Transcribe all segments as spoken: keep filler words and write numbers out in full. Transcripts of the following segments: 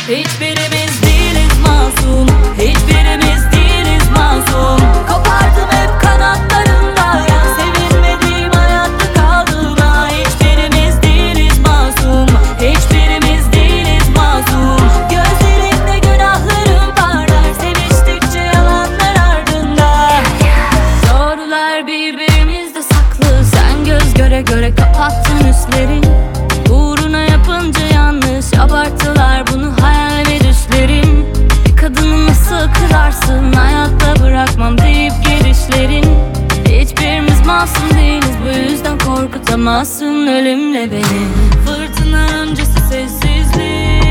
Hiçbirimiz değiliz masum, hiçbirimiz değiliz masum. Kopardım hep kanatlarımda, ya sevilmediğim hayatta kaldım ha. Hiçbirimiz değiliz masum, hiçbirimiz değiliz masum. Gözlerimde günahlarım parlar, seviştikçe yalanlar ardında. Doğrular birbirimizde saklı, sen göz göre göre kapattın üstlerin. Uğruna yapınca yanlış, abarttılar bunu hayal ve düşlerin. Bir kadını nasıl kırarsın, hayatta bırakmam deyip gelişlerin. Hiçbirimiz masum değiliz, bu yüzden korkutamazsın ölümle beni. Fırtına öncesi sessizlik,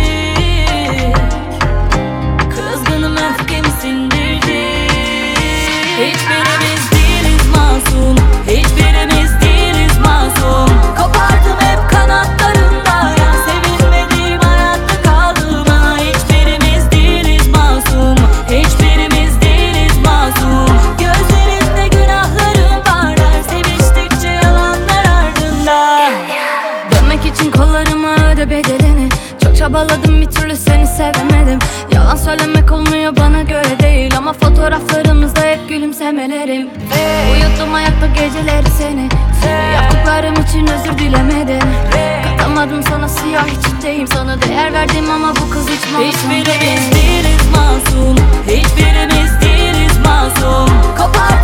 kızgınım öfkemi sindirdi. Hiçbirimiz değiliz masum, hiçbirimiz değiliz masum. Kopardım hep kanatlarımda, ya sevilmediğim hayatta kaldım ha. Hiçbirimiz değiliz masum, hiçbirimiz değiliz masum. Gözlerimde günahlarım parlar, seviştikçe yalanlar ardında. Dönmek için kollarıma öde bedelini. Çok çabaladım, bir türlü seni sevemedim. Yalan söylemek olmuyor bana göre değil, ama fotoğraflarımızda hep gülümsemelerim. Uyuttum ayakta geceleri seni, yaptıklarım için özür dilemedim. Katamadım sana, siyah içindeyim, sana değer verdim ama bu kız hiç masum. Hiçbirimiz değiliz masum, hiçbirimiz değiliz masum. Kopardım